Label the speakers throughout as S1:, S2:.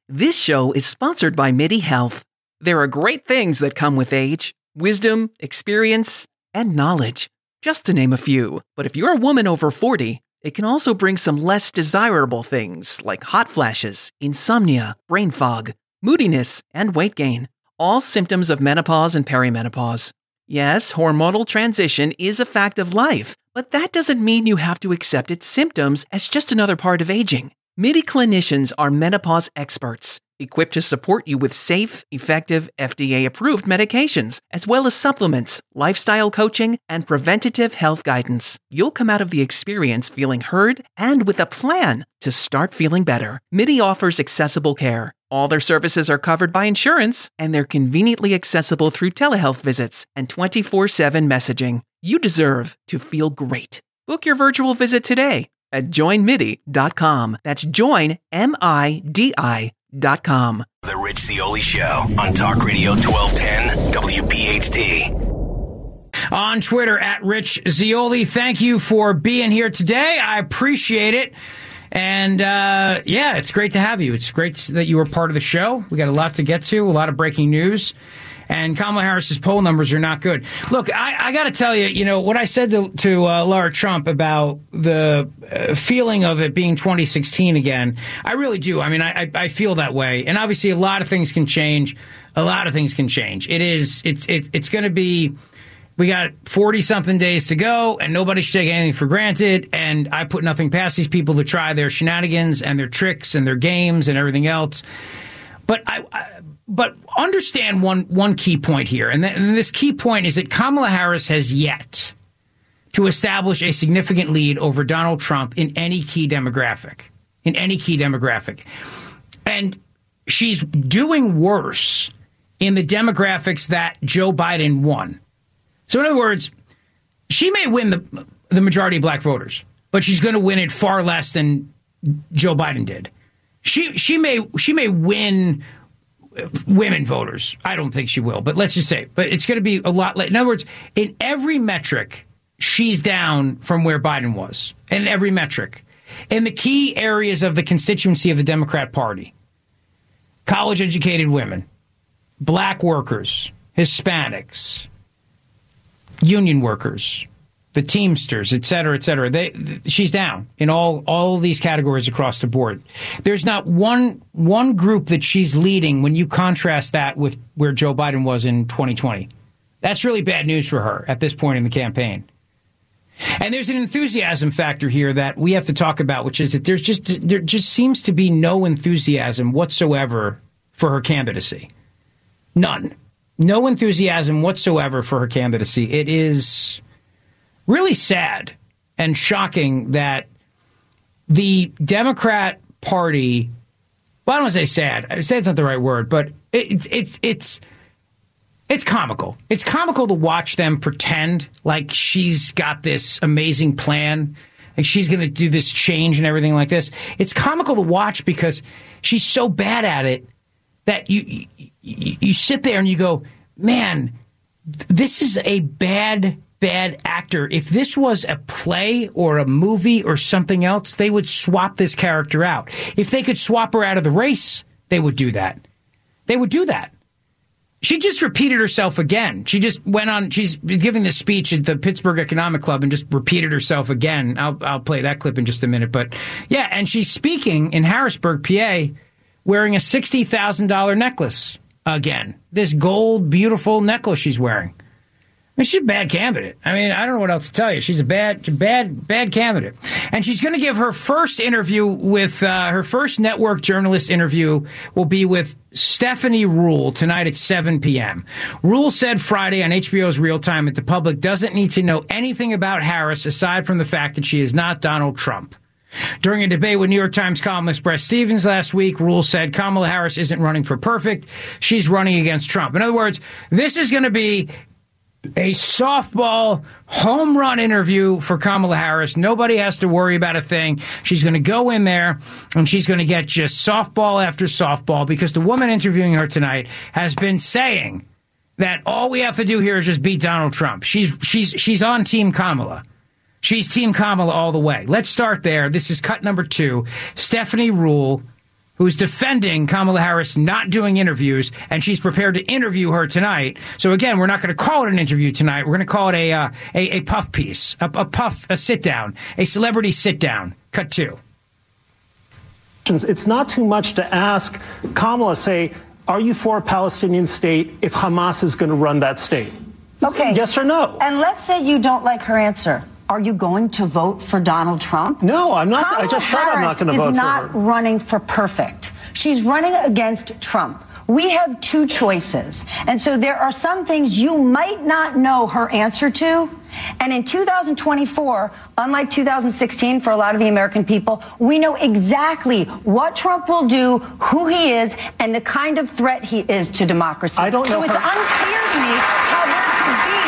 S1: This show is sponsored by MIDI Health. There are great things that come with age: wisdom, experience, and knowledge, just to name a few. But if you're a woman over 40, it can also bring some less desirable things like hot flashes, insomnia, brain fog, moodiness, and weight gain. All symptoms of menopause and perimenopause. Yes, hormonal transition is a fact of life, but that doesn't mean you have to accept its symptoms as just another part of aging. MIDI clinicians are menopause experts, equipped to support you with safe, effective, FDA-approved medications, as well as supplements, lifestyle coaching, and preventative health guidance. You'll come out of the experience feeling heard and with a plan to start feeling better. MIDI offers accessible care. All their services are covered by insurance, and they're conveniently accessible through telehealth visits and 24/7 messaging. You deserve to feel great. Book your virtual visit today at joinmidi.com. That's joinmidi.com.
S2: The Rich Zeoli Show on Talk Radio 1210 WPHT.
S3: On Twitter at Rich Zeoli. Thank you for being here today. I appreciate it. And, it's great to have you. It's great that you were part of the show. We got a lot to get to, a lot of breaking news. And Kamala Harris's poll numbers are not good. Look, I got to tell you, what I said to Laura Trump about the feeling of it being 2016 again, I really do. I mean, I feel that way. And obviously a lot of things can change. It's going to be, we got 40-something days to go, and nobody should take anything for granted. And I put nothing past these people to try their shenanigans and their tricks and their games and everything else. But understand one key point here, and this key point is that Kamala Harris has yet to establish a significant lead over Donald Trump in any key demographic. And she's doing worse in the demographics that Joe Biden won. So in other words, she may win the majority of black voters, but she's going to win it far less than Joe Biden did. She may win women voters. I don't think she will, but let's just say. But it's going to be a lot. In other words, in every metric, she's down from where Biden was. In every metric. In the key areas of the constituency of the Democrat Party. College-educated women. Black workers. Hispanics. Union workers. The Teamsters, et cetera, et cetera. She's down in all these categories across the board. There's not one group that she's leading when you contrast that with where Joe Biden was in 2020. That's really bad news for her at this point in the campaign. And there's an enthusiasm factor here that we have to talk about, which is that there just seems to be no enthusiasm whatsoever for her candidacy. None. No enthusiasm whatsoever for her candidacy. It is really sad and shocking that the Democrat Party, well, I don't want to say sad. Sad's not the right word, but it's comical. It's comical to watch them pretend like she's got this amazing plan, like she's going to do this change and everything like this. It's comical to watch because she's so bad at it that you sit there and you go, man, this is a bad actor. If this was a play or a movie or something else, they would swap this character out. If they could swap her out of the race, they would do that. She just repeated herself again. She just went on. She's giving this speech at the Pittsburgh Economic Club and just repeated herself again. I'll play that clip in just a minute. But yeah, and she's speaking in Harrisburg, PA, wearing a $60,000 necklace again. This gold, beautiful necklace she's wearing. I mean, she's a bad candidate. I mean, I don't know what else to tell you. She's a bad candidate. And she's going to give her first interview with her first network journalist interview will be with Stephanie Ruhle tonight at 7 p.m. Ruhle said Friday on HBO's Real Time that the public doesn't need to know anything about Harris aside from the fact that she is not Donald Trump. During a debate with New York Times columnist Bret Stephens last week, Ruhle said Kamala Harris isn't running for perfect. She's running against Trump. In other words, this is going to be a softball home run interview for Kamala Harris. Nobody has to worry about a thing. She's going to go in there and she's going to get just softball after softball because the woman interviewing her tonight has been saying that all we have to do here is just beat Donald Trump. She's on Team Kamala. She's Team Kamala all the way. Let's start there. This is cut number 2. Stephanie Ruhle, who's defending Kamala Harris not doing interviews, and she's prepared to interview her tonight. So again, we're not going to call it an interview tonight. We're going to call it a puff piece, a sit down, a celebrity sit down. Cut 2.
S4: It's not too much to ask Kamala, say, are you for a Palestinian state if Hamas is going to run that state?
S5: Okay.
S4: Yes or no?
S5: And let's say you don't like her answer. Are you going to vote for Donald Trump?
S4: No, I'm not.
S5: Kamala
S4: I just said I'm not going to vote for her.
S5: Harris is not running for perfect. She's running against Trump. We have 2 choices. And so there are some things you might not know her answer to. And in 2024, unlike 2016 for a lot of the American people, we know exactly what Trump will do, who he is, and the kind of threat he is to democracy.
S4: I don't know.
S5: So it's unclear to me how there could be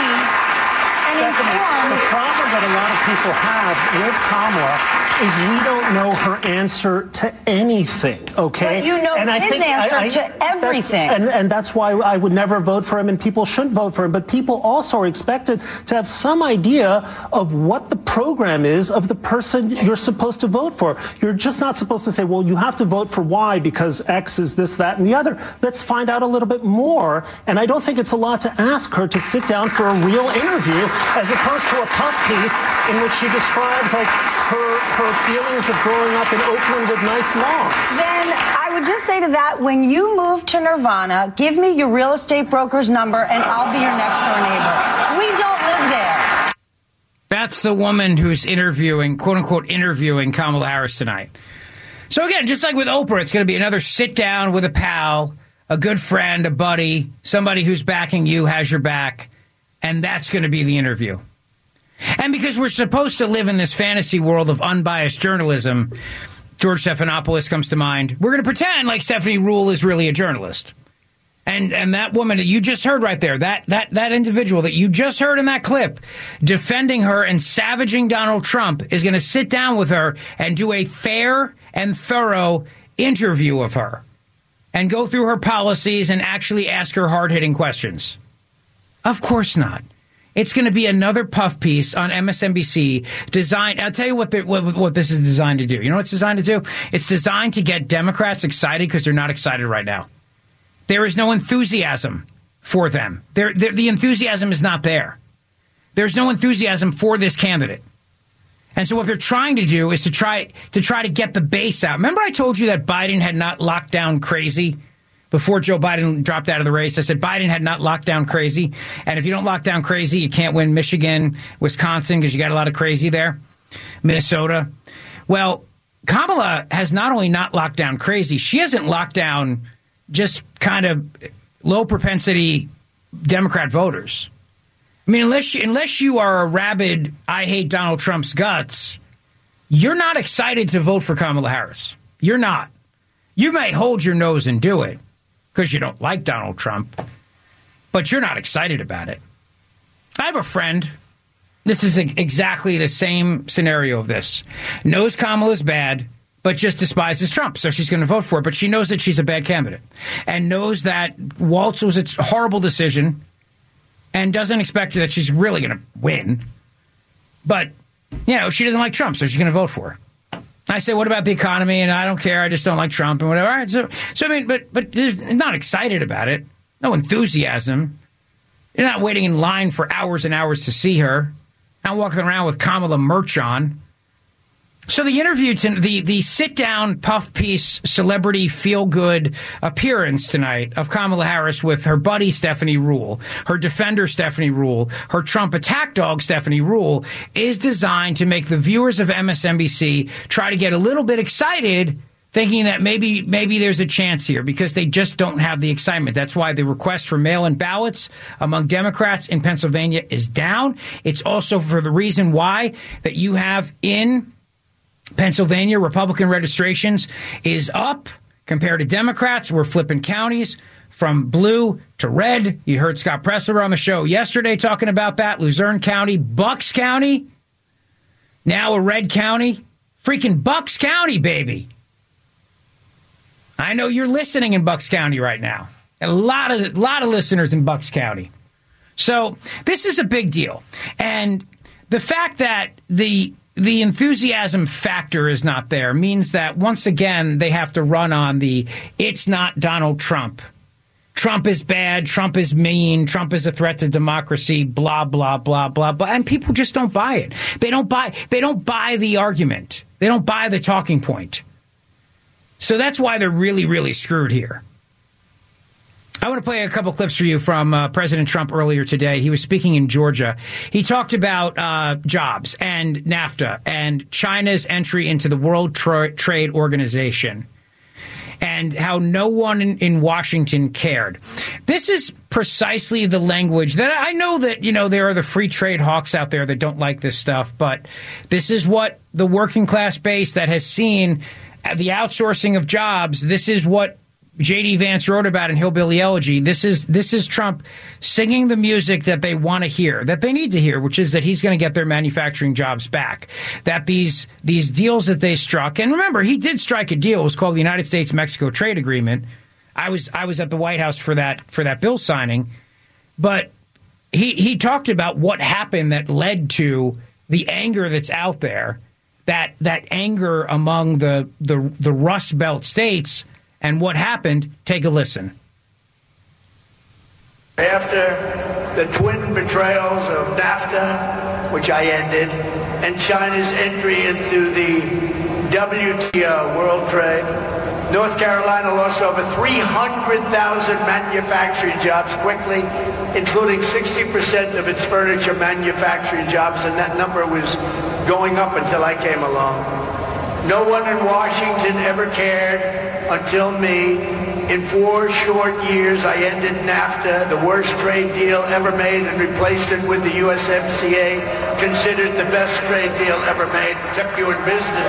S5: an informed...
S4: The problem that a lot of people have with Kamala is we don't know her answer to anything, okay?
S5: But you know his answer to everything.
S4: And that's why I would never vote for him, and people shouldn't vote for him. But people also are expected to have some idea of what the program is of the person you're supposed to vote for. You're just not supposed to say, well, you have to vote for Y because X is this, that, and the other. Let's find out a little bit more. And I don't think it's a lot to ask her to sit down for a real interview as opposed to a puff piece in which she describes, like, her feelings of growing up in Oakland with nice lawns.
S5: Then I would just say to that, when you move to Nirvana, give me your real estate broker's number and I'll be your next door neighbor. We don't live there.
S3: That's the woman who's interviewing, quote unquote, interviewing Kamala Harris tonight. So again, just like with Oprah, it's going to be another sit down with a pal, a good friend, a buddy, somebody who's backing you, has your back, and that's going to be the interview. And because we're supposed to live in this fantasy world of unbiased journalism, George Stephanopoulos comes to mind, we're going to pretend like Stephanie Ruhle is really a journalist. And that woman that you just heard right there, that individual that you just heard in that clip, defending her and savaging Donald Trump, is going to sit down with her and do a fair and thorough interview of her and go through her policies and actually ask her hard-hitting questions. Of course not. It's going to be another puff piece on MSNBC designed. I'll tell you what this is designed to do. You know what it's designed to do? It's designed to get Democrats excited because they're not excited right now. There is no enthusiasm for them. The enthusiasm is not there. There's no enthusiasm for this candidate. And so what they're trying to do is to try to get the base out. Remember I told you that Biden had not locked down crazy? Before Joe Biden dropped out of the race, I said Biden had not locked down crazy. And if you don't lock down crazy, you can't win Michigan, Wisconsin, because you got a lot of crazy there, Minnesota. Well, Kamala has not only not locked down crazy, she hasn't locked down just kind of low propensity Democrat voters. I mean, unless you are a rabid, I hate Donald Trump's guts, you're not excited to vote for Kamala Harris. You're not. You may hold your nose and do it, because you don't like Donald Trump, but you're not excited about it. I have a friend, this is exactly the same scenario of this, knows Kamala's bad, but just despises Trump, so she's going to vote for it, but she knows that she's a bad candidate, and knows that Waltz was a horrible decision, and doesn't expect that she's really going to win, but, you know, she doesn't like Trump, so she's going to vote for her. I say, what about the economy? And I don't care. I just don't like Trump and whatever. All right, so I mean, but they're not excited about it. No enthusiasm. You're not waiting in line for hours and hours to see her. Not walking around with Kamala merch on. So the interview, the sit-down, puff piece, celebrity feel-good appearance tonight of Kamala Harris with her buddy Stephanie Ruhle, her defender Stephanie Ruhle, her Trump attack dog Stephanie Ruhle, is designed to make the viewers of MSNBC try to get a little bit excited, thinking that maybe there's a chance here, because they just don't have the excitement. That's why the request for mail-in ballots among Democrats in Pennsylvania is down. It's also for the reason why that you have in Pennsylvania, Republican registrations is up compared to Democrats. We're flipping counties from blue to red. You heard Scott Presler on the show yesterday talking about that. Luzerne County, Bucks County, now a red county. Freaking Bucks County, baby. I know you're listening in Bucks County right now. A lot of listeners in Bucks County. So this is a big deal. And the fact that the the enthusiasm factor is not there means that, once again, they have to run on the it's not Donald Trump. Trump is bad. Trump is mean. Trump is a threat to democracy. Blah, blah, blah, blah, blah. And people just don't buy it. They don't buy the argument. They don't buy the talking point. So that's why they're really, really screwed here. I want to play a couple clips for you from President Trump earlier today. He was speaking in Georgia. He talked about jobs and NAFTA and China's entry into the World Trade Organization and how no one in Washington cared. This is precisely the language that I know that, there are the free trade hawks out there that don't like this stuff, but this is what the working class base that has seen the outsourcing of jobs, this is what J.D. Vance wrote about in Hillbilly Elegy. This is Trump singing the music that they want to hear, that they need to hear, which is that he's going to get their manufacturing jobs back. That these deals that they struck, and remember, he did strike a deal. It was called the United States-Mexico Trade Agreement. I was at the White House for that bill signing, but he talked about what happened that led to the anger that's out there, that anger among the Rust Belt states. And what happened? Take a listen.
S6: After the twin betrayals of NAFTA, which I ended, and China's entry into the WTO, World Trade, North Carolina lost over 300,000 manufacturing jobs quickly, including 60% of its furniture manufacturing jobs, and that number was going up until I came along. No one in Washington ever cared until me. In 4 short years, I ended NAFTA, the worst trade deal ever made, and replaced it with the USMCA, considered the best trade deal ever made, kept you in business.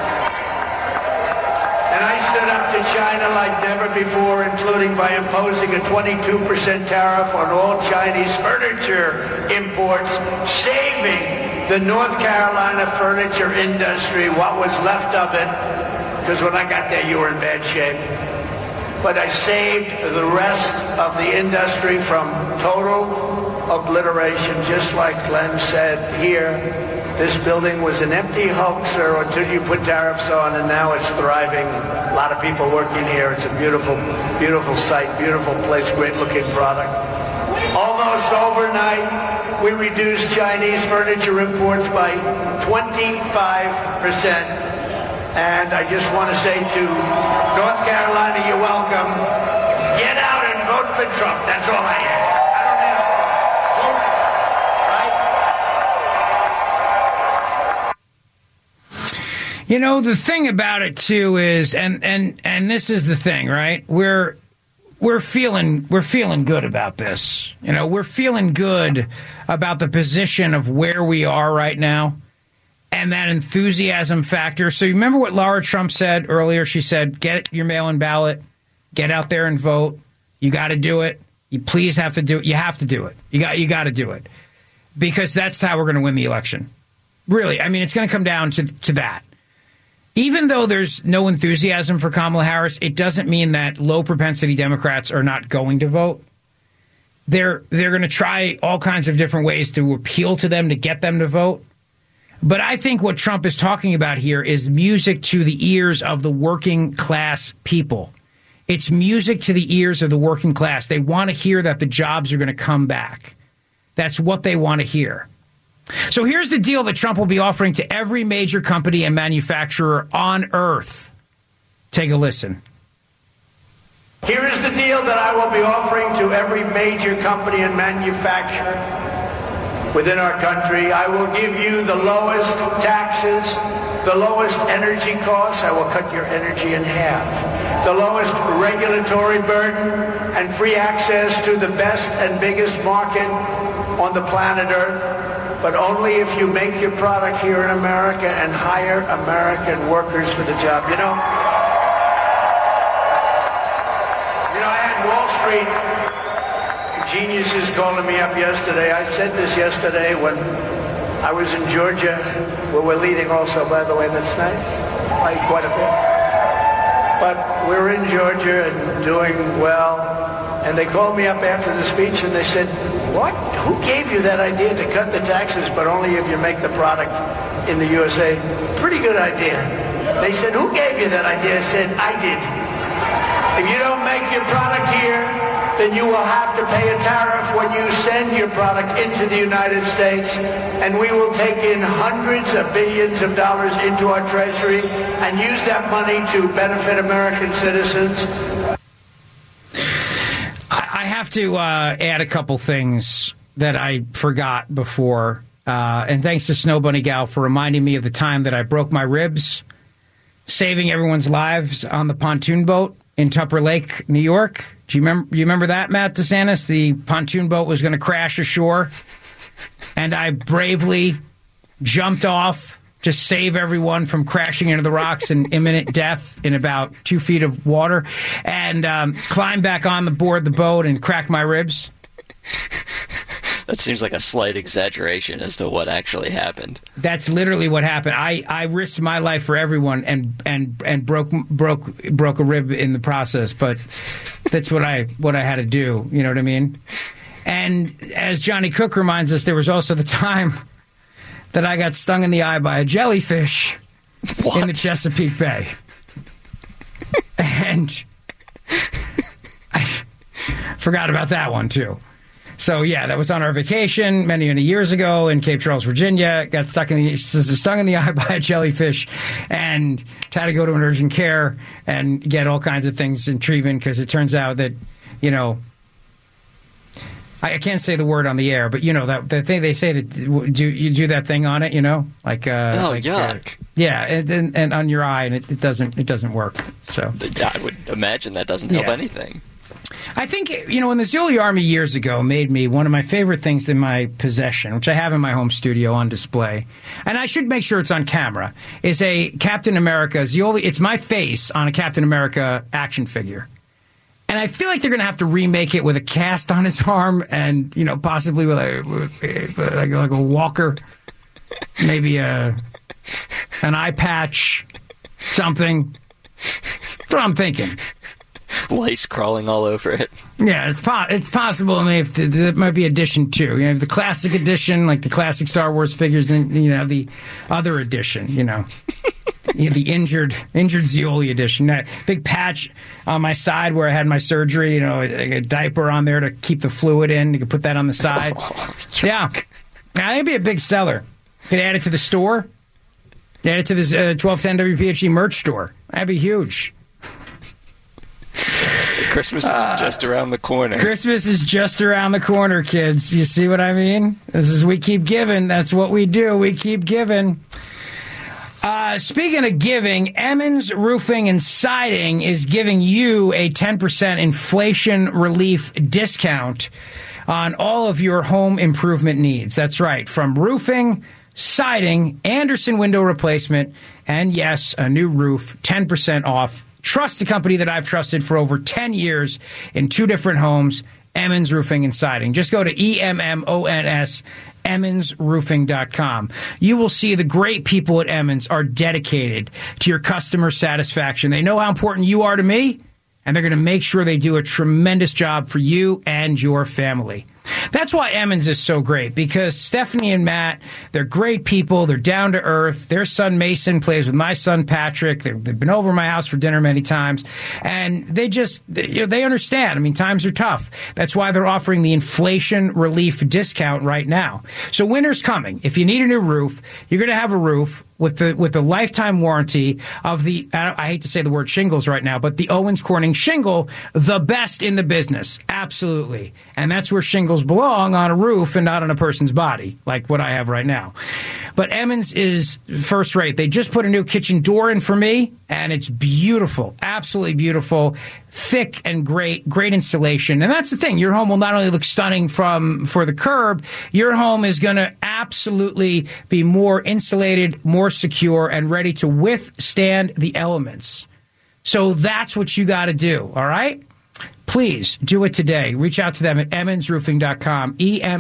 S6: And I stood up to China like never before, including by imposing a 22% tariff on all Chinese furniture imports, saving the North Carolina furniture industry, what was left of it, because when I got there, you were in bad shape. But I saved the rest of the industry from total obliteration, just like Glenn said here. This building was an empty hoaxer until you put tariffs on, and now it's thriving. A lot of people working here. It's a beautiful, beautiful site, beautiful place, great-looking product. Almost overnight, we reduced Chinese furniture imports by 25%. And I just want to say to North Carolina, you're welcome. Get out and vote for Trump. That's all I ask. I don't have to vote, right?
S3: The thing about it too is, and this is the thing, right? We're feeling good about this. We're feeling good about the position of where we are right now and that enthusiasm factor. So you remember what Laura Trump said earlier? She said, get your mail-in ballot, get out there and vote. You got to do it. You please have to do it. You have to do it. You got to do it, because that's how we're going to win the election. Really. I mean, it's going to come down to that. Even though there's no enthusiasm for Kamala Harris, it doesn't mean that low-propensity Democrats are not going to vote. They're going to try all kinds of different ways to appeal to them to get them to vote. But I think what Trump is talking about here is music to the ears of the working class people. It's music to the ears of the working class. They want to hear that the jobs are going to come back. That's what they want to hear. So here's the deal that Trump will be offering to every major company and manufacturer on Earth. Take a listen.
S6: Here is the deal that I will be offering to every major company and manufacturer within our country. I will give you the lowest taxes, the lowest energy costs. I will cut your energy in half. The lowest regulatory burden and free access to the best and biggest market on the planet Earth. But only if you make your product here in America and hire American workers for the job. I had Wall Street geniuses calling me up yesterday. I said this yesterday when I was in Georgia, where we're leading also, by the way. That's nice. Quite a bit. but we're in Georgia and doing well. And they called me up after the speech and they said, what? Who gave you that idea to cut the taxes, but only if you make the product in the USA? Pretty good idea. They said, who gave you that idea? I said, I did. If you don't make your product here, then you will have to pay a tariff when you send your product into the United States, and we will take in hundreds of billions of dollars into our treasury and use that money to benefit American citizens.
S3: I have to add a couple things that I forgot before, and thanks to Snow Bunny Gal for reminding me of the time that I broke my ribs saving everyone's lives on the pontoon boat in Tupper Lake, New York. Do you remember that, Matt DeSantis? The pontoon boat was going to crash ashore, and I bravely jumped off to save everyone from crashing into the rocks and imminent death in about 2 feet of water, and climbed back on the board the boat and cracked my ribs.
S7: That seems like a slight exaggeration as to what actually happened.
S3: That's literally what happened. I risked my life for everyone and broke a rib in the process, but that's what I had to do. You know what I mean? And as Johnny Cook reminds us, there was also the time that I got stung in the eye by a jellyfish in the Chesapeake Bay. And I forgot about that one, too. So, yeah, that was on our vacation many years ago in Cape Charles, Virginia. Got stung in the eye by a jellyfish and had to go to an urgent care and get all kinds of things in treatment because it turns out that, you know, I can't say the word on the air, but, you know, that the thing they say to do that thing on it, you know, like
S7: yuck.
S3: Yeah, and on your eye, and it doesn't work. So
S7: I would imagine that doesn't help anything.
S3: I think, you know, when the Zuli Army years ago made me one of my favorite things in my possession, which I have in my home studio on display, and I should make sure it's on camera, is a Captain America Zuli. It's my face on a Captain America action figure. And I feel like they're going to have to remake it with a cast on his arm and, you know, possibly with like a walker, maybe an eye patch, something. That's what I'm thinking.
S7: Lice crawling all over it.
S3: Yeah, it's possible. I mean, there might be edition 2. You know, the classic edition, like the classic Star Wars figures, and you know the other edition. You know, the injured Zioli edition. That big patch on my side where I had my surgery. You know, a diaper on there to keep the fluid in. You could put that on the side. Yeah, now that'd be a big seller. You could add it to the store. Add it to this 1210 WPHT merch store. That'd be huge.
S7: Christmas is just around the corner.
S3: Christmas is just around the corner, kids. You see what I mean? We keep giving. That's what we do. We keep giving. Speaking of giving, Emmons Roofing and Siding is giving you a 10% inflation relief discount on all of your home improvement needs. That's right. From roofing, siding, Anderson window replacement, and yes, a new roof, 10% off. Trust the company that I've trusted for over 10 years in 2 different homes, Emmons Roofing and Siding. Just go to EMMONS, EmmonsRoofing.com. You will see the great people at Emmons are dedicated to your customer satisfaction. They know how important you are to me, and they're going to make sure they do a tremendous job for you and your family. That's why Emmons is so great, because Stephanie and Matt, they're great people. They're down to earth. Their son Mason plays with my son Patrick. They've been over my house for dinner many times, and they understand. I mean, times are tough. That's why they're offering the inflation relief discount right now. So winter's coming. If you need a new roof, you're going to have a roof with the lifetime warranty of the, I hate to say the word shingles right now, but the Owens Corning shingle, the best in the business. Absolutely. And that's where shingles belong, on a roof and not on a person's body, like what I have right now. But Emmons is first rate. They just put a new kitchen door in for me, and it's beautiful, absolutely beautiful, thick and great installation. And that's the thing. Your home will not only look stunning for the curb, your home is going to absolutely be more insulated, more secure, and ready to withstand the elements. So that's what you got to do, all right? Please do it today. Reach out to them at emmonsroofing.com,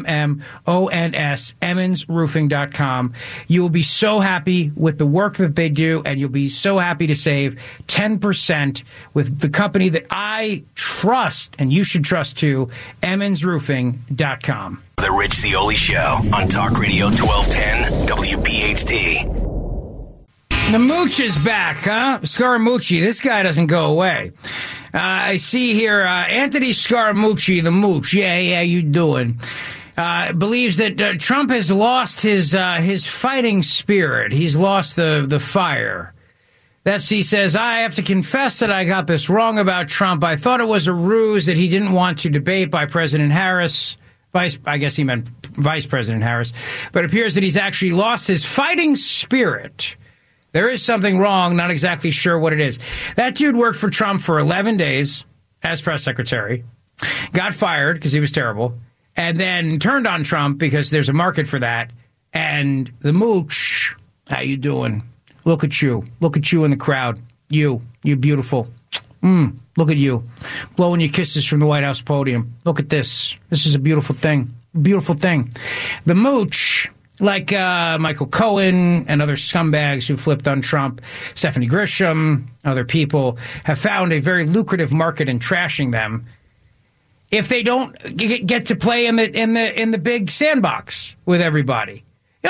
S3: EMMONS, emmonsroofing.com. You will be so happy with the work that they do, and you'll be so happy to save 10% with the company that I trust, and you should trust too, emmonsroofing.com.
S2: The Rich Zeoli Show on Talk Radio 1210 WPHT.
S3: The Mooch is back, huh? Scaramucci, this guy doesn't go away. I see here Anthony Scaramucci, the Mooch. Yeah, you doing? Believes that Trump has lost his fighting spirit. He's lost the fire. He says, I have to confess that I got this wrong about Trump. I thought it was a ruse that he didn't want to debate by President Harris. I guess he meant Vice President Harris. But it appears that he's actually lost his fighting spirit. There is something wrong, not exactly sure what it is. That dude worked for Trump for 11 days as press secretary, got fired because he was terrible, and then turned on Trump because there's a market for that. And the Mooch, how you doing? Look at you. Look at you in the crowd. You're beautiful. Look at you. Blowing your kisses from the White House podium. Look at this. This is a beautiful thing. Beautiful thing. The Mooch, like Michael Cohen and other scumbags who flipped on Trump, Stephanie Grisham, other people, have found a very lucrative market in trashing them if they don't get to play in the big sandbox with everybody.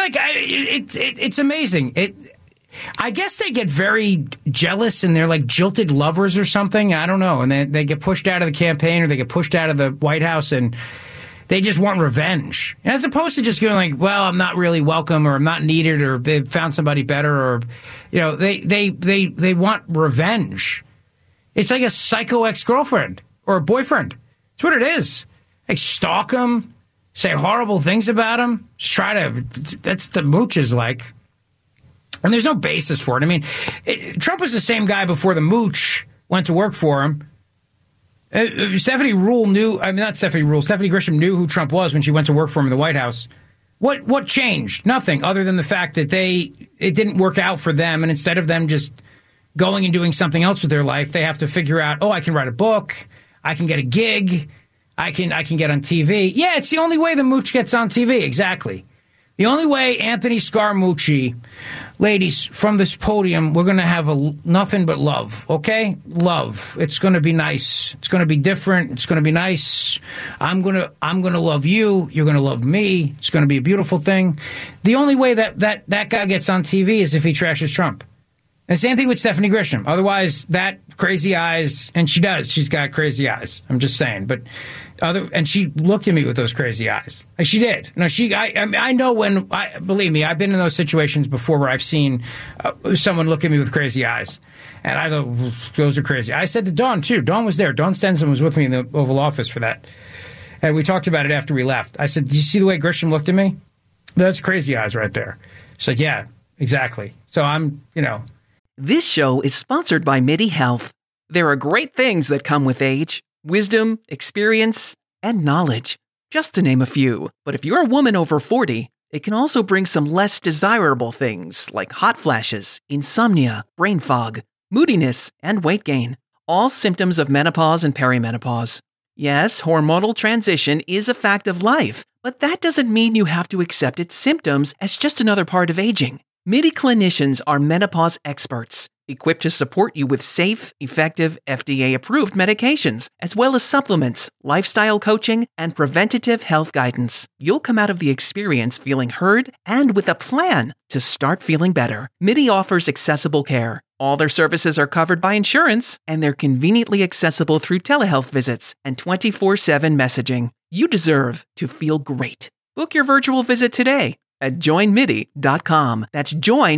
S3: It's amazing. I guess they get very jealous and they're like jilted lovers or something. I don't know. And they get pushed out of the campaign or they get pushed out of the White House and they just want revenge. And as opposed to just going like, well, I'm not really welcome or I'm not needed or they found somebody better or, they want revenge. It's like a psycho ex-girlfriend or a boyfriend. That's what it is. Like stalk him, say horrible things about him. Just that's the Mooch is like. And there's no basis for it. I mean, Trump was the same guy before the Mooch went to work for him. Stephanie Grisham knew who Trump was when she went to work for him in the White House. What changed? Nothing, other than the fact that it didn't work out for them, and instead of them just going and doing something else with their life, they have to figure out, I can write a book, I can get a gig, I can get on TV. Yeah, it's the only way the Mooch gets on TV, exactly. The only way Anthony Scaramucci, ladies, from this podium, we're going to have nothing but love, okay? Love. It's going to be nice. It's going to be different. It's going to be nice. I'm going to love you. You're going to love me. It's going to be a beautiful thing. The only way that guy gets on TV is if he trashes Trump. And the same thing with Stephanie Grisham. Otherwise, that crazy eyes, and she does. She's got crazy eyes. I'm just saying. But and she looked at me with those crazy eyes. Like she did. No, I know believe me, I've been in those situations before where I've seen someone look at me with crazy eyes. And I go, those are crazy. I said to Dawn, too. Dawn was there. Dawn Stenson was with me in the Oval Office for that. And we talked about it after we left. I said, did you see the way Grisham looked at me? That's crazy eyes right there. She's like, yeah, exactly. So I'm.
S1: This show is sponsored by MIDI Health. There are great things that come with age. Wisdom, experience, and knowledge, just to name a few. But if you're a woman over 40, it can also bring some less desirable things like hot flashes, insomnia, brain fog, moodiness, and weight gain. All symptoms of menopause and perimenopause. Yes, hormonal transition is a fact of life, but that doesn't mean you have to accept its symptoms as just another part of aging. MIDI clinicians are menopause experts, equipped to support you with safe, effective, FDA-approved medications, as well as supplements, lifestyle coaching, and preventative health guidance. You'll come out of the experience feeling heard and with a plan to start feeling better. MIDI offers accessible care. All their services are covered by insurance, and they're conveniently accessible through telehealth visits and 24/7 messaging. You deserve to feel great. Book your virtual visit today at joinmidi.com. That's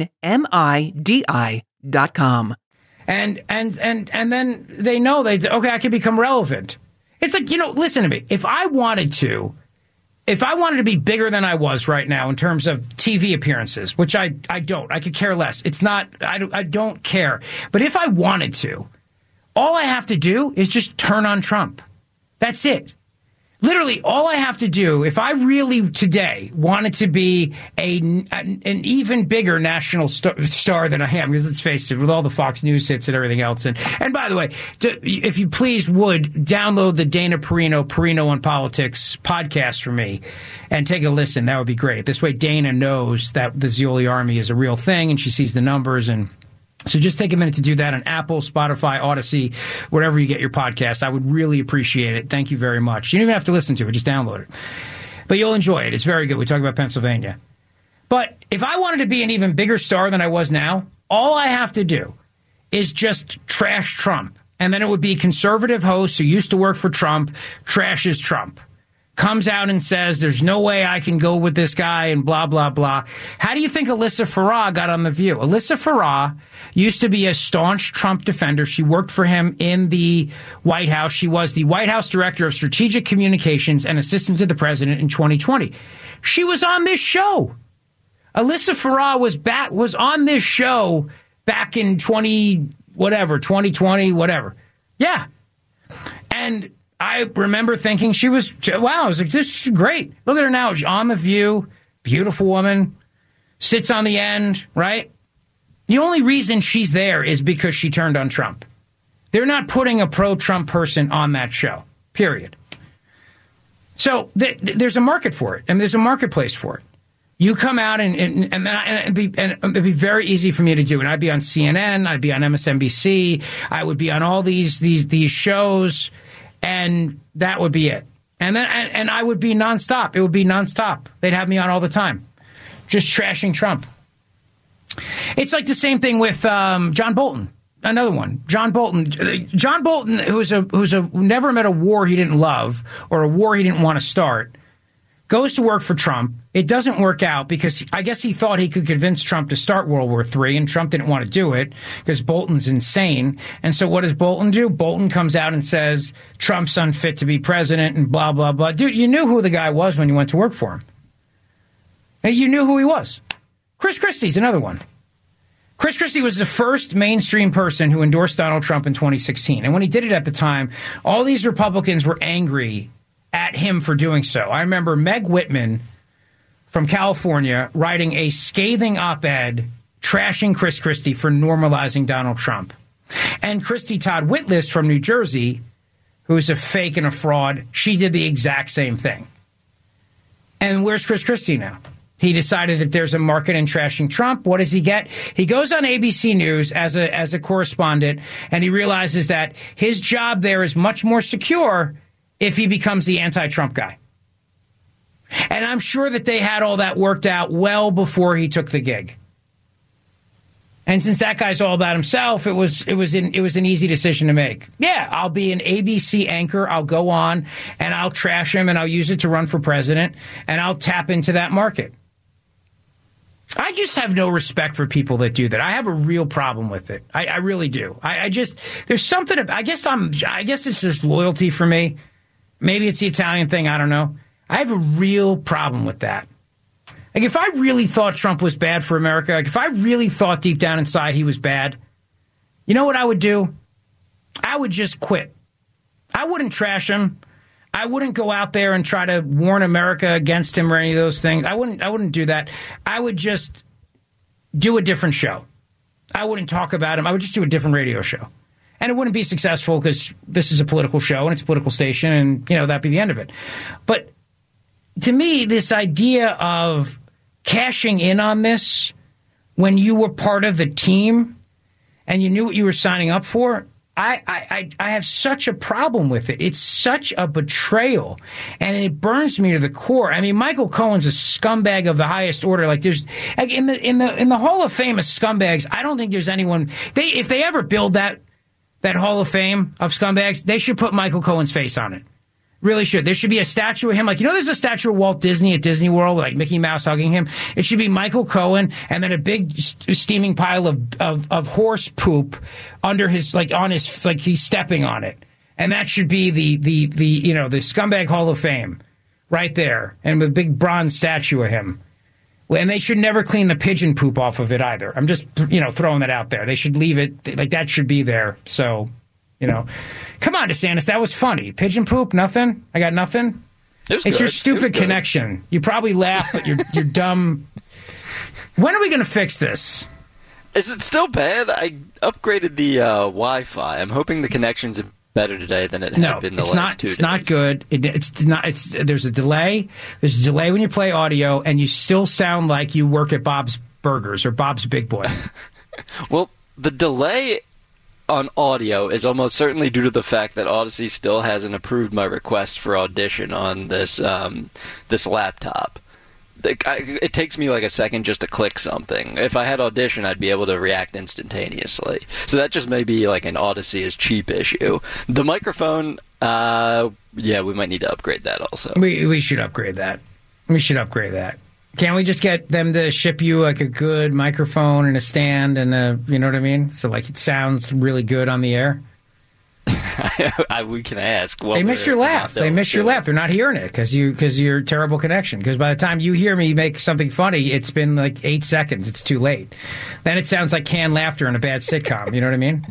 S1: joinmidi.com.
S3: And then they know I can become relevant. It's like, listen to me. If I wanted to be bigger than I was right now in terms of TV appearances, which I don't, I could care less. It's not, I don't care. But if I wanted to, all I have to do is just turn on Trump. That's it. Literally, all I have to do, if I really today wanted to be an even bigger national star than I am, because let's face it, with all the Fox News hits and everything else. And by the way, if you please would download the Dana Perino on Politics podcast for me and take a listen, that would be great. This way, Dana knows that the Zeoli Army is a real thing and she sees the numbers. And so just take a minute to do that on Apple, Spotify, Odyssey, wherever you get your podcast. I would really appreciate it. Thank you very much. You don't even have to listen to it. Just download it. But you'll enjoy it. It's very good. We talk about Pennsylvania. But if I wanted to be an even bigger star than I was now, all I have to do is just trash Trump. And then it would be conservative hosts who used to work for Trump, trashes Trump. Comes out and says, there's no way I can go with this guy and blah, blah, blah. How do you think Alyssa Farah got on The View? Alyssa Farah used to be a staunch Trump defender. She worked for him in the White House. She was the White House Director of Strategic Communications and Assistant to the President in 2020. She was on this show. Alyssa Farah was on this show back in 2020, whatever. Yeah. And I remember thinking she was, wow, I was like, this is great. Look at her now. She's on The View, beautiful woman, sits on the end, right? The only reason she's there is because she turned on Trump. They're not putting a pro-Trump person on that show, period. So there's a market for it, and there's a marketplace for it. You come out and it'd be very easy for me to do. And I'd be on CNN, I'd be on MSNBC, I would be on all these shows. And that would be it. And then and I would be nonstop. It would be nonstop. They'd have me on all the time, just trashing Trump. It's like the same thing with John Bolton. Another one, John Bolton, who's never met a war he didn't love or a war he didn't want to start. Goes to work for Trump. It doesn't work out because I guess he thought he could convince Trump to start World War III, and Trump didn't want to do it because Bolton's insane. And so what does Bolton do? Bolton comes out and says Trump's unfit to be president and blah, blah, blah. Dude, you knew who the guy was when you went to work for him. You knew who he was. Chris Christie's another one. Chris Christie was the first mainstream person who endorsed Donald Trump in 2016. And when he did it at the time, all these Republicans were angry at him for doing so. I remember Meg Whitman from California writing a scathing op-ed trashing Chris Christie for normalizing Donald Trump. And Christy Todd Whitless from New Jersey, who's a fake and a fraud, she did the exact same thing. And where's Chris Christie now? He decided that there's a market in trashing Trump. What does he get? He goes on ABC News as a correspondent, and he realizes that his job there is much more secure if he becomes the anti-Trump guy. And I'm sure that they had all that worked out well before he took the gig. And since that guy's all about himself, it was an easy decision to make. Yeah, I'll be an ABC anchor. I'll go on and I'll trash him and I'll use it to run for president and I'll tap into that market. I just have no respect for people that do that. I have a real problem with it. I really do. There's something, I guess it's just loyalty for me. Maybe it's the Italian thing. I don't know. I have a real problem with that. Like, if I really thought Trump was bad for America, like if I really thought deep down inside he was bad, you know what I would do? I would just quit. I wouldn't trash him. I wouldn't go out there and try to warn America against him or any of those things. I wouldn't do that. I would just do a different show. I wouldn't talk about him. I would just do a different radio show. And it wouldn't be successful because this is a political show and it's a political station and, that'd be the end of it. But to me, this idea of cashing in on this when you were part of the team and you knew what you were signing up for, I have such a problem with it. It's such a betrayal, and it burns me to the core. I mean, Michael Cohen's a scumbag of the highest order. Like, there's in the Hall of Fame of scumbags, I don't think there's anyone. If they ever build that Hall of Fame of scumbags, they should put Michael Cohen's face on it. Really should. There should be a statue of him. Like, there's a statue of Walt Disney at Disney World, like Mickey Mouse hugging him. It should be Michael Cohen and then a big steaming pile of horse poop under his, like, on his, like he's stepping on it. And that should be the scumbag Hall of Fame right there. And with a big bronze statue of him. And they should never clean the pigeon poop off of it either. I'm just, throwing that out there. They should leave it, like, that should be there. So, come on, DeSantis, that was funny. Pigeon poop, nothing? I got nothing? It's your stupid connection. You probably laugh, but you're dumb. When are we going to fix this?
S7: Is it still bad? I upgraded the Wi-Fi. I'm hoping the connection's better today than it had been the last 2 days.
S3: It's not good. It's not. There's a delay. There's a delay when you play audio, and you still sound like you work at Bob's Burgers or Bob's Big Boy.
S7: Well, the delay on audio is almost certainly due to the fact that Odyssey still hasn't approved my request for Audition on this this laptop. It takes me like a second just to click something. If I had Audition, I'd be able to react instantaneously. So that just may be like an Odyssey is cheap issue. The microphone, we might need to upgrade that also.
S3: We should upgrade that. Can't we just get them to ship you like a good microphone and a stand and you know what I mean? So like it sounds really good on the air.
S7: We can ask.
S3: They miss your laugh. They're not hearing it because you're terrible connection. Because by the time you hear me make something funny, it's been like 8 seconds. It's too late. Then it sounds like canned laughter in a bad sitcom. You know what I mean?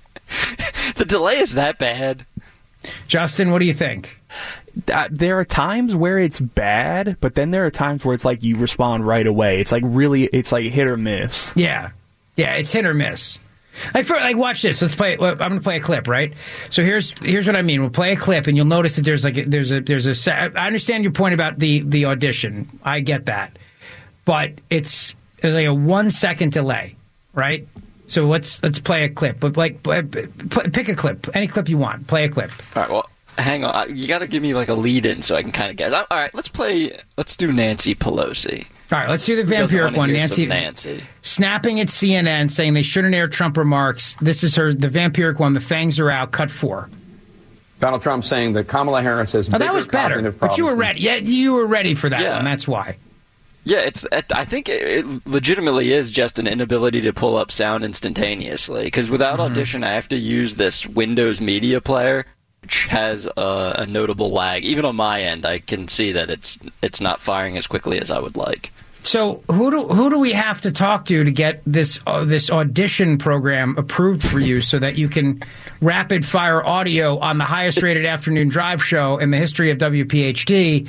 S7: The delay is that bad.
S3: Justin, what do you think?
S8: There are times where it's bad, but then there are times where it's like you respond right away. It's like hit or miss.
S3: Yeah, it's hit or miss. Like watch this. Let's play. I'm going to play a clip, right? So here's what I mean. We'll play a clip, and you'll notice that there's a. I understand your point about the audition. I get that, but there's like a 1 second delay, right? So let's play a clip. But pick a clip, any clip you want. Play a clip.
S7: All right. Well, hang on. You got to give me like a lead in so I can kind of guess. All right. Let's do Nancy Pelosi.
S3: All right, let's do the vampiric one. Nancy snapping at CNN saying they shouldn't air Trump remarks. This is the vampiric one. The fangs are out. Cut 4.
S9: Donald Trump saying that Kamala Harris has
S3: that was better, but you were ready. Yeah, you were ready for that one. That's why.
S7: Yeah, I think it legitimately is just an inability to pull up sound instantaneously. Because without Audition, I have to use this Windows Media Player, which has a notable lag. Even on my end, I can see that it's not firing as quickly as I would like.
S3: So who do we have to talk to get this audition program approved for you so that you can rapid fire audio on the highest rated afternoon drive show in the history of WPHT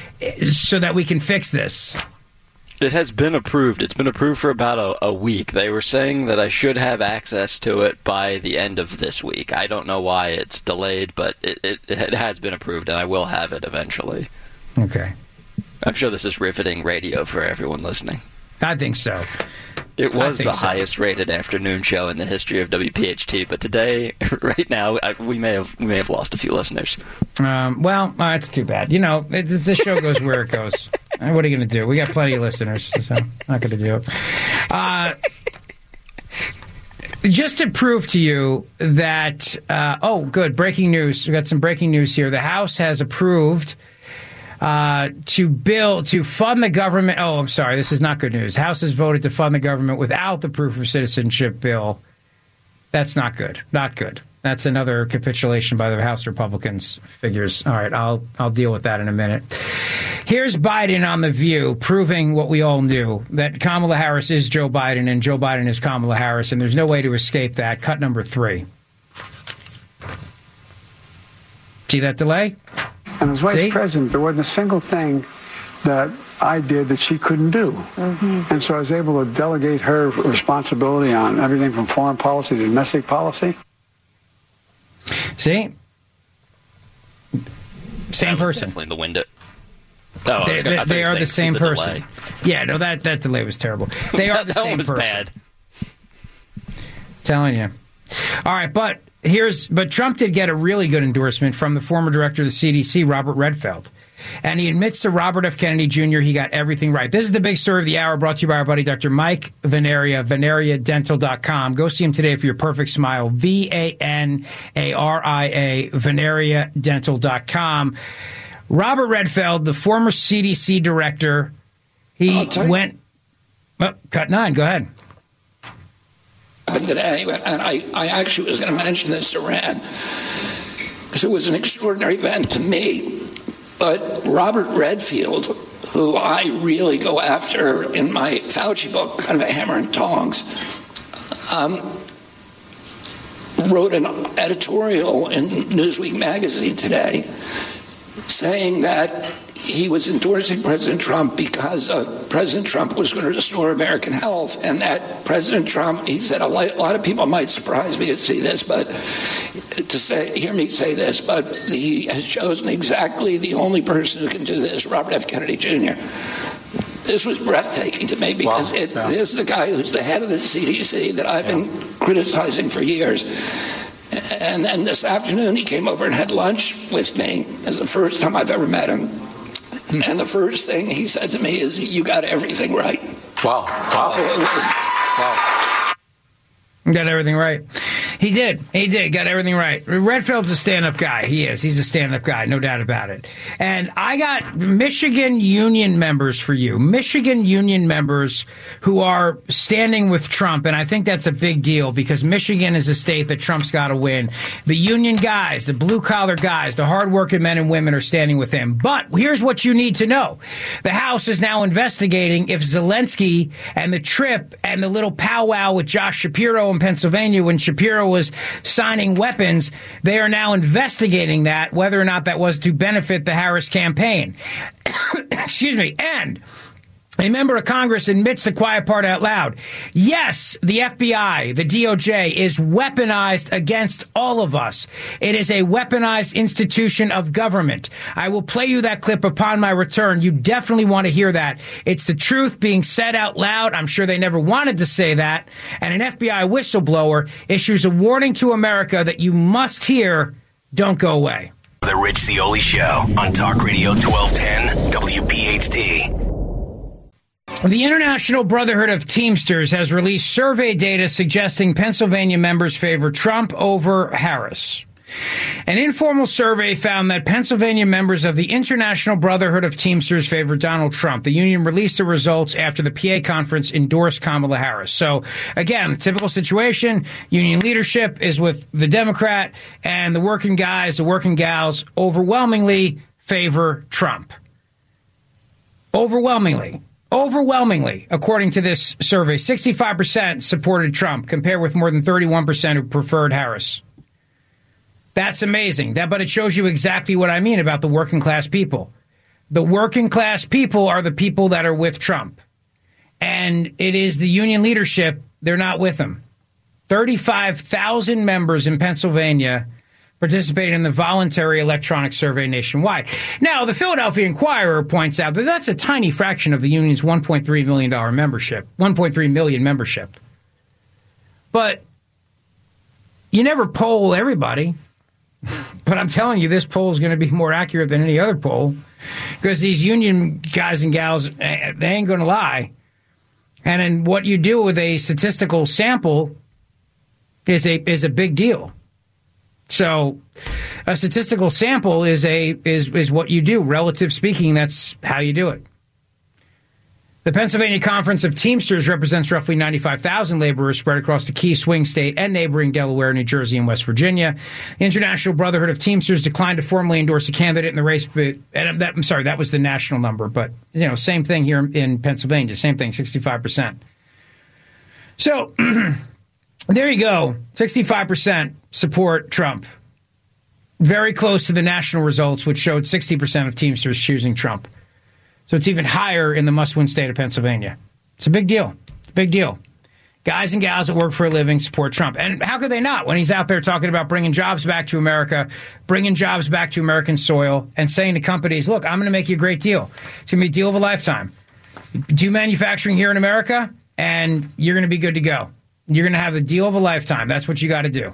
S3: so that we can fix this?
S7: It has been approved. It's been approved for about a week. They were saying that I should have access to it by the end of this week. I don't know why it's delayed, but it has been approved, and I will have it eventually.
S3: Okay.
S7: I'm sure this is riveting radio for everyone listening.
S3: I think so.
S7: It was the highest rated afternoon show in the history of WPHT, but today, right now, we may have lost a few listeners.
S3: That's too bad. You know, the show goes where it goes. What are you going to do? We got plenty of listeners, so I'm not going to do it. Just to prove to you that, good, breaking news. We got some breaking news here. The House has approved to fund the government. Oh, I'm sorry. This is not good news. House has voted to fund the government without the proof of citizenship bill. That's not good. Not good. That's another capitulation by the House Republicans. Figures. All right. I'll deal with that in a minute. Here's Biden on The View proving what we all knew, that Kamala Harris is Joe Biden and Joe Biden is Kamala Harris, and there's no way to escape that. Cut number 3. See that delay?
S10: And as vice president, there wasn't a single thing that I did that she couldn't do. Mm-hmm. And so I was able to delegate her responsibility on everything from foreign policy to domestic policy.
S3: See? Same person.
S7: Definitely the window.
S3: Oh, they are the same person. Yeah, no, that delay was terrible. They are the same person. That was bad. Telling you. All right, but Trump did get a really good endorsement from the former director of the CDC, Robert Redfield. And he admits to Robert F. Kennedy Jr. he got everything right. This is the big story of the hour, brought to you by our buddy Dr. Mike Veneria, VeneriaDental.com. Go see him today for your perfect smile. VANARIA, VeneriaDental.com. Robert Redfield, the former CDC director, he went... Well, cut 9, go ahead.
S11: Today, and I actually was going to mention this to Rand, because it was an extraordinary event to me. But Robert Redfield, who I really go after in my Fauci book, kind of a hammer and tongs, wrote an editorial in Newsweek magazine today saying that he was endorsing President Trump because President Trump was going to restore American health, and that President Trump, he said, a lot of people might surprise me to see this, but hear me say this, but he has chosen exactly the only person who can do this, Robert F. Kennedy Jr. This was breathtaking to me because this is the guy who's the head of the CDC that I've been criticizing for years. And then this afternoon, he came over and had lunch with me. It's the first time I've ever met him. And the first thing he said to me is, "You got everything right."
S9: Wow.
S3: Got everything right. He did. Got everything right. Redfield's a stand-up guy. He is. He's a stand-up guy, no doubt about it. And I got Michigan union members for you. Michigan union members who are standing with Trump, and I think that's a big deal because Michigan is a state that Trump's got to win. The union guys, the blue-collar guys, the hard-working men and women are standing with him. But here's what you need to know. The House is now investigating if Zelensky and the trip and the little powwow with Josh Shapiro in Pennsylvania when Shapiro was signing weapons, they are now investigating that, whether or not that was to benefit the Harris campaign. Excuse me. And a member of Congress admits the quiet part out loud. Yes, the FBI, the DOJ, is weaponized against all of us. It is a weaponized institution of government. I will play you that clip upon my return. You definitely want to hear that. It's the truth being said out loud. I'm sure they never wanted to say that. And an FBI whistleblower issues a warning to America that you must hear. Don't go away.
S2: The Rich Zeoli Show on Talk Radio 1210 WPHT.
S3: The International Brotherhood of Teamsters has released survey data suggesting Pennsylvania members favor Trump over Harris. An informal survey found that Pennsylvania members of the International Brotherhood of Teamsters favor Donald Trump. The union released the results after the PA conference endorsed Kamala Harris. So, again, typical situation, union leadership is with the Democrat, and the working guys, the working gals, overwhelmingly favor Trump. Overwhelmingly, according to this survey, 65% supported Trump, compared with more than 31% who preferred Harris. That's amazing. But it shows you exactly what I mean about the working class people. The working class people are the people that are with Trump. And it is the union leadership, they're not with him. 35,000 members in Pennsylvania participated in the voluntary electronic survey nationwide. Now, the Philadelphia Inquirer points out that that's a tiny fraction of the union's $1.3 million membership, 1.3 million membership. But you never poll everybody. But I'm telling you, this poll is going to be more accurate than any other poll because these union guys and gals, they ain't going to lie. And then what you do with a statistical sample is a big deal. So a statistical sample is what you do. Relative speaking, that's how you do it. The Pennsylvania Conference of Teamsters represents roughly 95,000 laborers spread across the key swing state and neighboring Delaware, New Jersey, and West Virginia. The International Brotherhood of Teamsters declined to formally endorse a candidate in the race. I'm sorry, that was the national number, but same thing here in Pennsylvania. Same thing, 65%. So there you go. 65% support Trump. Very close to the national results, which showed 60% of Teamsters choosing Trump. So it's even higher in the must-win state of Pennsylvania. It's a big deal. It's a big deal. Guys and gals that work for a living support Trump. And how could they not when he's out there talking about bringing jobs back to America, bringing jobs back to American soil, and saying to companies, look, I'm going to make you a great deal. It's going to be a deal of a lifetime. Do manufacturing here in America, and you're going to be good to go. You're going to have the deal of a lifetime. That's what you got to do.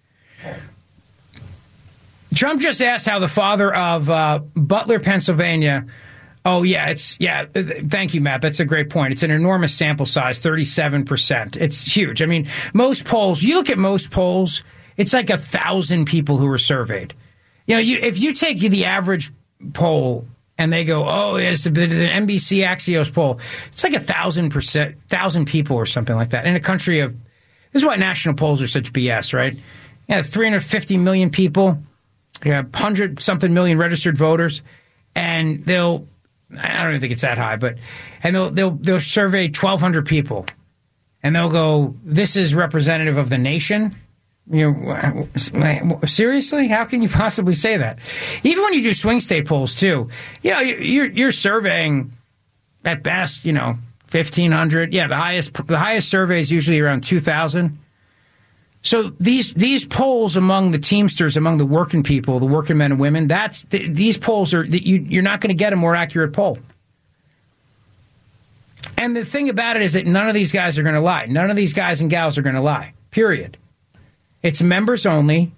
S3: Trump just asked how the father of Butler, Pennsylvania... Oh, yeah, thank you, Matt. That's a great point. It's an enormous sample size, 37%. It's huge. I mean, most polls, you look at most polls, it's like 1,000 people who were surveyed. If you take the average poll and they go, oh, it's the NBC Axios poll, it's like 1,000 people or something like that in a country of, this is why national polls are such BS, right? 350 million people, 100-something million registered voters, and I don't even think it's that high, but they'll survey 1,200 people, and they'll go, "This is representative of the nation." Seriously? How can you possibly say that? Even when you do swing state polls, too, you're surveying at best, 1,500. Yeah, the highest survey is usually around 2,000. So these polls among the Teamsters, among the working people, the working men and women, these polls are you're not going to get a more accurate poll. And the thing about it is that none of these guys are going to lie. None of these guys and gals are going to lie. Period. It's members only.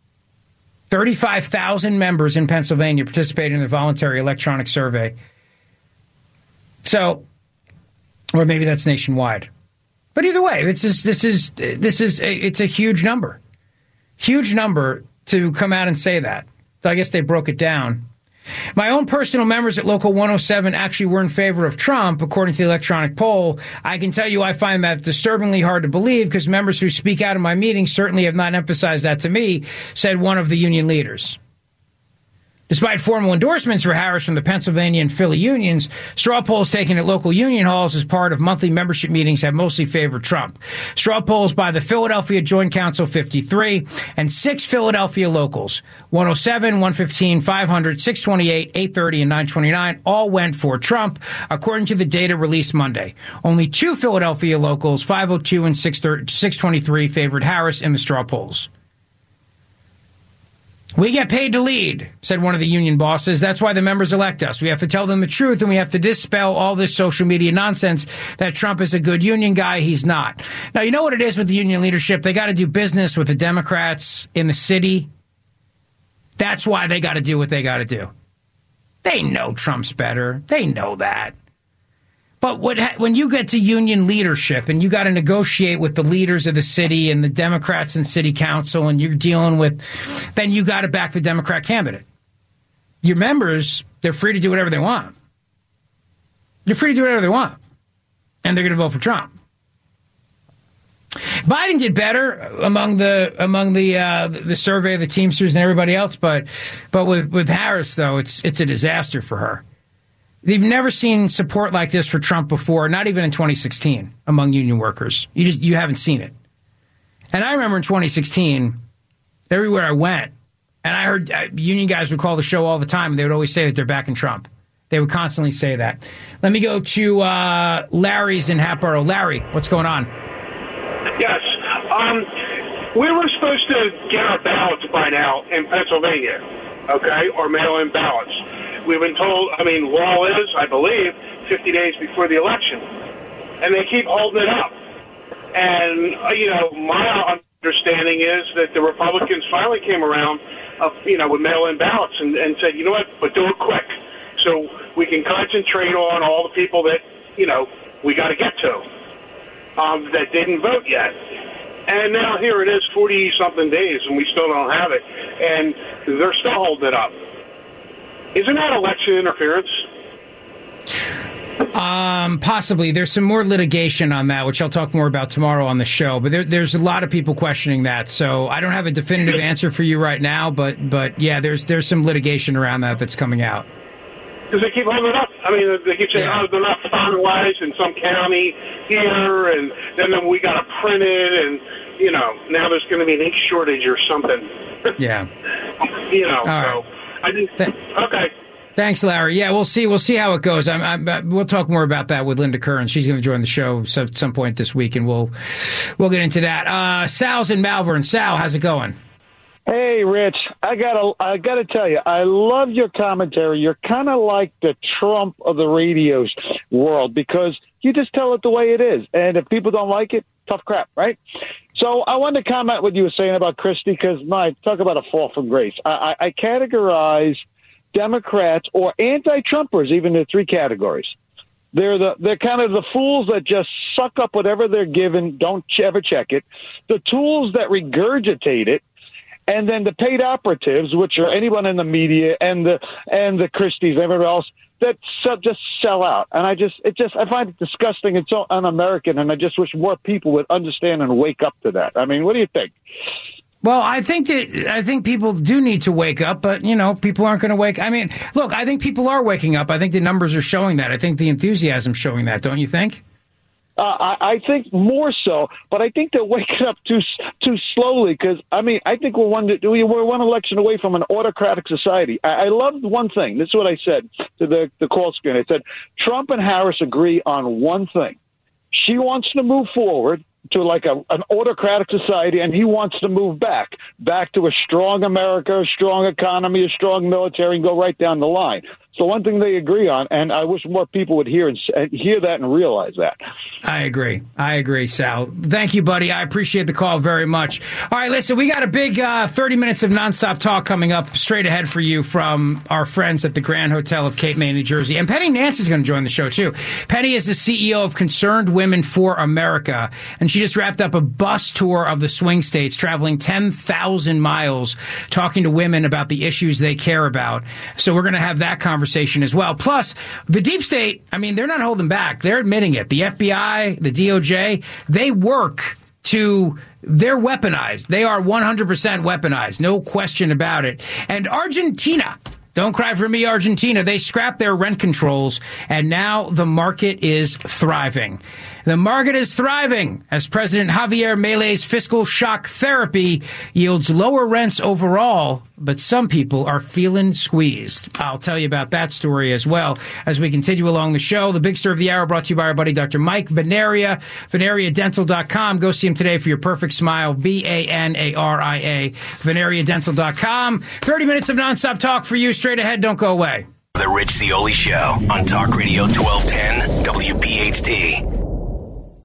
S3: 35,000 members in Pennsylvania participated in the voluntary electronic survey. So, or maybe that's nationwide. But either way, it's a huge number. Huge number to come out and say that. So I guess they broke it down. My own personal members at Local 107 actually were in favor of Trump, according to the electronic poll. I can tell you I find that disturbingly hard to believe because members who speak out in my meetings certainly have not emphasized that to me, said one of the union leaders. Despite formal endorsements for Harris from the Pennsylvania and Philly unions, straw polls taken at local union halls as part of monthly membership meetings have mostly favored Trump. Straw polls by the Philadelphia Joint Council 53 and 6 Philadelphia locals, 107, 115, 500, 628, 830, and 929, all went for Trump, according to the data released Monday. Only 2 Philadelphia locals, 502 and 623, favored Harris in the straw polls. We get paid to lead, said one of the union bosses. That's why the members elect us. We have to tell them the truth, and we have to dispel all this social media nonsense that Trump is a good union guy. He's not. Now, you know what it is with the union leadership? They got to do business with the Democrats in the city. That's why they got to do what they got to do. They know Trump's better. They know that. But when you get to union leadership and you got to negotiate with the leaders of the city and the Democrats in city council and you're dealing with, then you got to back the Democrat candidate. Your members, they're free to do whatever they want. They're free to do whatever they want. And they're going to vote for Trump. Biden did better among the survey of the Teamsters and everybody else, but with Harris, though, it's a disaster for her. They've never seen support like this for Trump before, not even in 2016 among union workers. You haven't seen it. And I remember in 2016, everywhere I went, and I heard union guys would call the show all the time, and they would always say that they're backing Trump. They would constantly say that. Let me go to Larry's in Hatboro. Larry, what's going on?
S12: Yes. We were supposed to get our ballots by now in Pennsylvania, okay, or mail-in ballots. We've been told, law is, I believe, 50 days before the election. And they keep holding it up. And, my understanding is that the Republicans finally came around, with mail-in ballots and said, you know what, but do it quick so we can concentrate on all the people that, we got to get to that didn't vote yet. And now here it is, 40-something days, and we still don't have it. And they're still holding it up. Isn't that election interference?
S3: Possibly. There's some more litigation on that, which I'll talk more about tomorrow on the show. But there's a lot of people questioning that. So I don't have a definitive answer for you right now. But yeah, there's some litigation around that's coming out.
S12: Because they keep holding it up. They keep saying, they're not finalized in some county here, and then we got to print it, and, now there's going to be an ink shortage or something.
S3: Yeah.
S12: All right. Okay.
S3: Thanks, Larry. Yeah, we'll see. We'll see how it goes. We'll talk more about that with Linda Curran. She's going to join the show at some point this week, and we'll get into that. Sal's in Malvern. Sal, how's it going?
S13: Hey, Rich. I gotta tell you, I love your commentary. You're kind of like the Trump of the radio world because you just tell it the way it is, and if people don't like it, tough crap, right? So I wanted to comment what you were saying about Christie because, talk about a fall from grace. I categorize Democrats or anti-Trumpers, even in 3 categories. They're kind of the fools that just suck up whatever they're given, don't ever check it. The tools that regurgitate it, and then the paid operatives, which are anyone in the media and the Christies and everyone else that just sell out. And I find it disgusting and so un-American, and I just wish more people would understand and wake up to that. What do you think?
S3: Well, I think people do need to wake up, but, people aren't going to wake. Look, I think people are waking up. I think the numbers are showing that. I think the enthusiasm's showing that, don't you think?
S13: I think more so, but I think they're waking up too slowly because, I mean, I think we're one election away from an autocratic society. I loved one thing. This is what I said to the call screen. I said, Trump and Harris agree on one thing. She wants to move forward to like an autocratic society, and he wants to move back to a strong America, a strong economy, a strong military, and go right down the line. So one thing they agree on, and I wish more people would hear that and realize that.
S3: I agree, Sal. Thank you, buddy. I appreciate the call very much. All right, listen, we got a big 30 minutes of nonstop talk coming up straight ahead for you from our friends at the Grand Hotel of Cape May, New Jersey. And Penny Nance is going to join the show, too. Penny is the CEO of Concerned Women for America, and she just wrapped up a bus tour of the swing states, traveling 10,000 miles, talking to women about the issues they care about. So we're going to have that conversation as well. Plus, the deep state, I mean, they're not holding back. They're admitting it. The FBI, the DOJ, they're weaponized. They are 100% weaponized. No question about it. And Argentina, don't cry for me, Argentina. They scrapped their rent controls, and now the market is thriving. The market is thriving as President Javier Milei's fiscal shock therapy yields lower rents overall, but some people are feeling squeezed. I'll tell you about that story as well as we continue along the show. The Big Story of the Hour brought to you by our buddy Dr. Mike Veneria, VeneriaDental.com. Go see him today for your perfect smile, VANARIA, VeneriaDental.com. 30 minutes of nonstop talk for you straight ahead. Don't go away.
S2: The Rich Zeoli Show on Talk Radio 1210 WPHT.